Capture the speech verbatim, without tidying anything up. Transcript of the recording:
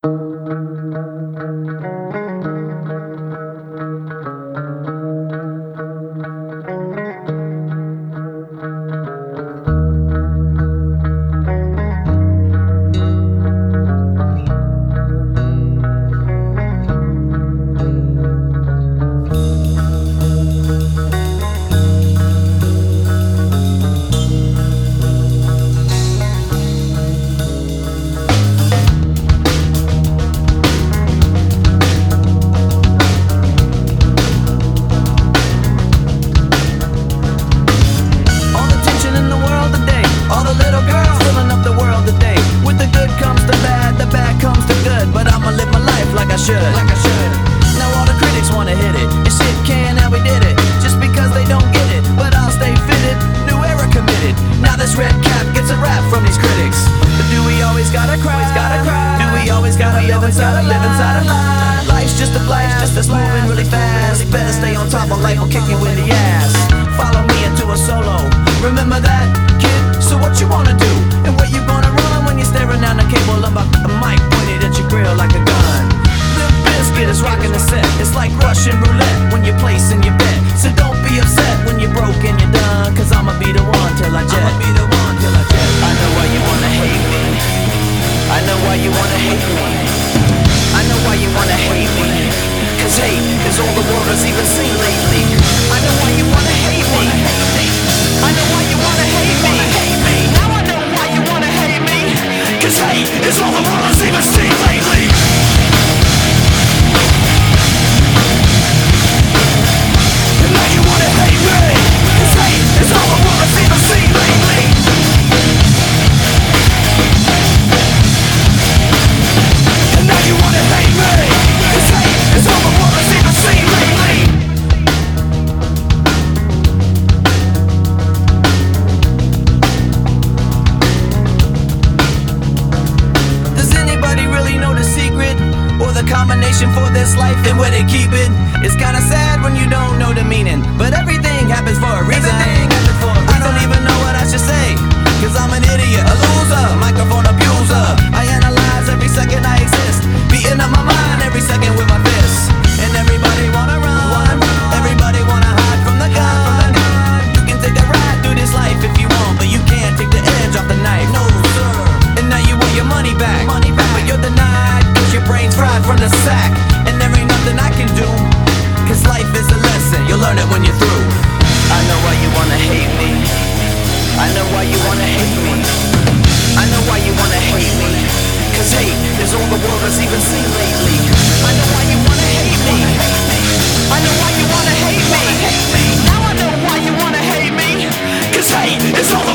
Should. Like I should. Now all the critics wanna hit it, and shit can, and we did it, just because they don't get it. But I'll stay fitted, new era committed. Now this red cap gets a rap from these critics. But do we always gotta cry? Gotta cry. Do we always gotta live inside a live inside a lie? Life's just a blast, just that's moving really fast. Better stay on top, or life will kick you in the ass. Follow me into a solo. Remember that, kid? So what you wanna do? And where you gonna run when you're staring down the cable of a mic pointed at your grill like a gun? Biscuit is rocking the set. It's like Russian roulette when you're placing your bet. So don't be upset when you're broke and you're done, cause I'ma be the one till I jet. I'ma be the one till I jet. I know why you wanna hate me. I know why you wanna hate me. I know why you wanna hate me. Cause hate is all the world has even seen lately. I know why you wanna hate me. I know why you wanna hate me. Now I know why you wanna hate me. Cause hate is all the world has even seen lately. Combination for this life and where they keep it. It's kinda sad when you don't know the meaning, but everything happens for a reason. For a reason. I don't even know what I should say, cause I'm an idiot, a loser, microphone abuser. I analyze every second I exist, beating up my mind every second with my fists. And everybody wanna run, everybody wanna hide from the gun. You can take a ride through this life if you want, but you can't take the edge off the knife. No sir. And now you want your money back, money back. But you're denied, your brain's fried from the sack. And there ain't nothing I can do, cause life is a lesson, you'll learn it when you're through. I know why you wanna hate me. I know why you wanna hate me. I know why you wanna hate me. Cause hate is all the world has even seen lately. I know why you wanna hate me. I know why you wanna hate me. Now I know why you wanna hate me. Cause hate is all the